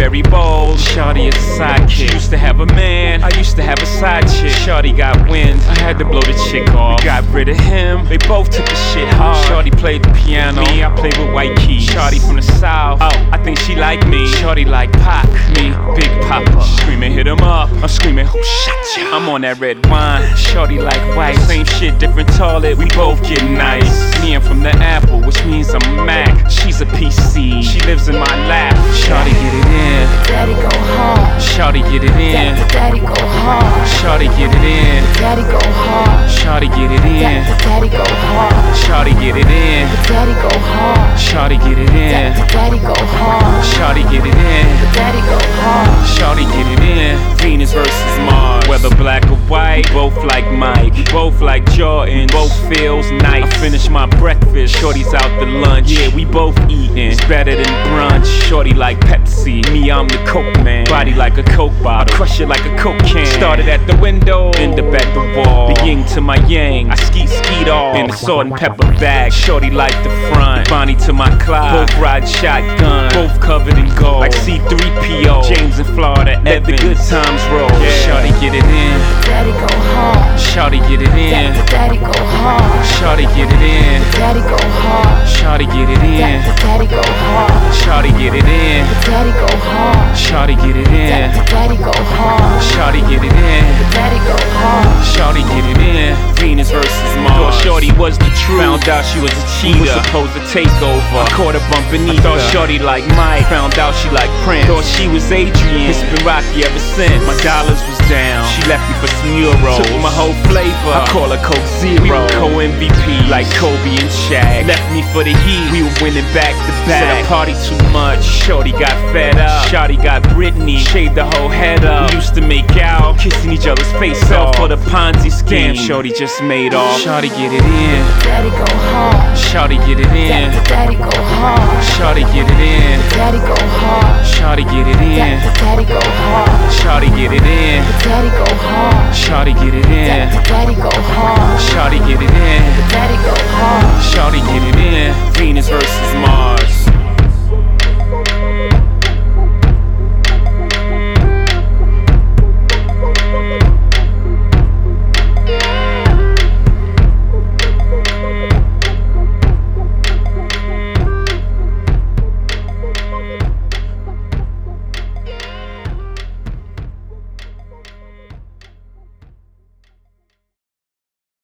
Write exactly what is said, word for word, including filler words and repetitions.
very bold. Shawty is a sidekick. She used to have a man, I used to have a side chick. Shawty got wind, I had to blow the chick off. We got rid of him, they both took the shit hard. Shawty played the piano, me, I played with white keys. Shawty from the south, oh, I think she like me. Shawty like Pac, me, Big Papa. Screaming, hit him up, I'm screaming, who shot ya? I'm on that red wine, Shawty like white. Same shit, different toilet, we both get nice. Me, I'm from the Apple, which means I'm a Mac. She's a P C, she lives in my lap. Shawty get it in, Daddy go hard. Shawty get it in, Daddy go hard. Shawty get it in, Daddy go hard. Shawty get it in, Daddy go hard. Shawty get it in, Daddy go hard. Shawty get it in, Daddy go hard. Shawty get it in, Daddy go hard. Shawty get it in. Venus versus Mars, whether black or white, both like Mike, both like Jordan, both feels nice. I finish my breakfast, Shorty's out to lunch. Yeah, we both eating, it's better than brunch. Shorty like Pepsi, me I'm the Coke man. Body like a Coke bottle, I crush it like a Coke can. Started at the window, end up at the wall. The yin to my yang, I skeet skeet off in the salt and pepper bag. Shorty like the front, Bonnie to my Clyde. Both ride shotgun, both covered in gold, like C three P O. James in Florida, let the good times roll. Yeah. Shawty get it in, Daddy go hard. Shawty get it in, Daddy go hard. Shawty get it in, Daddy go hard. Shawty get it in, Daddy go hard. Shawty get it in, Daddy go hard. Shawty get it in, Daddy go hard. Shawty get it in, Daddy go hard. Shawty get it in. Venus versus Mars. Thought Shorty was the truth, found out she was a cheater. Was supposed to take over, I caught her bumping ether. Thought Shorty like Mike, found out she like Prince. Thought she was Adrian, it's been rocky ever since. My dollars was down, she left me for some euros. Took my whole flavor, I call her Coke Zero. We were co-M V P like Kobe and Shaq. Left me for the Heat, we were winning back to back. Said I party too much, Shorty got fed up. Shorty got Britney, shaved the whole head up. We used to make out, kissing each other's face off for the Ponzi scam. Shorty just made off. Shorty get it in, Daddy go hard. Shorty get it in, Daddy go hard. Shorty get it in, Daddy go hard. Shorty get it in, Daddy go hard. Shorty get it in, Daddy go hard. Shorty get it in, Daddy go hard. Shorty get it in, Daddy go hard. Shorty get it in.